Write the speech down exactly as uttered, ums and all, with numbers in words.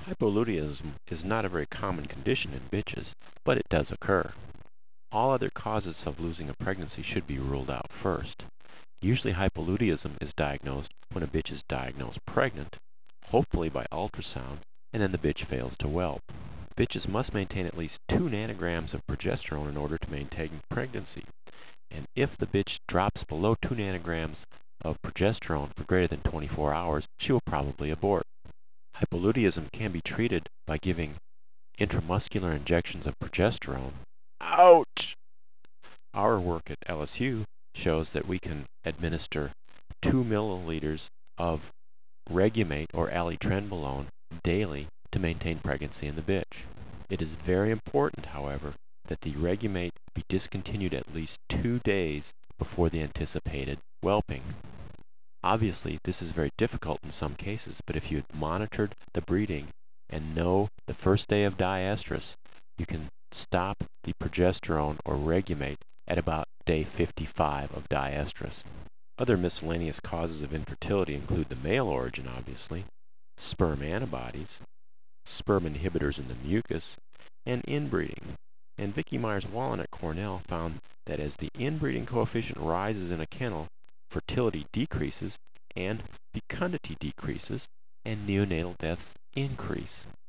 Hypoluteism is not a very common condition in bitches, but it does occur. All other causes of losing a pregnancy should be ruled out first. Usually hypoluteism is diagnosed when a bitch is diagnosed pregnant, hopefully by ultrasound, and then the bitch fails to whelp. Bitches must maintain at least two nanograms of progesterone in order to maintain pregnancy, and if the bitch drops below two nanograms of progesterone for greater than twenty-four hours, she will probably abort. Hypoluteism can be treated by giving intramuscular injections of progesterone. Ouch! Our work at L S U shows that we can administer two milliliters of Regumate or alitrenbolone daily to maintain pregnancy in the bitch. It is very important, however, that the Regumate be discontinued at least two days before the anticipated whelping. Obviously, this is very difficult in some cases, but if you had monitored the breeding and know the first day of diestrus, you can stop the progesterone or Regumate at about day fifty-five of diestrus. Other miscellaneous causes of infertility include the male origin, obviously, sperm antibodies, sperm inhibitors in the mucus, and inbreeding. And Vicki Myers-Wallen at Cornell found that as the inbreeding coefficient rises in a kennel, fertility decreases and fecundity decreases, and neonatal deaths increase.